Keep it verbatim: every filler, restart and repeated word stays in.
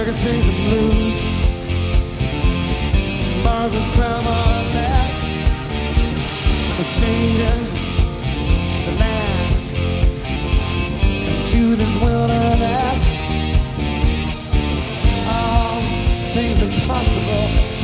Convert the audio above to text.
Crooked strings and blues, bars and twelve on that. A stranger to the land, to this wilderness. All things impossible.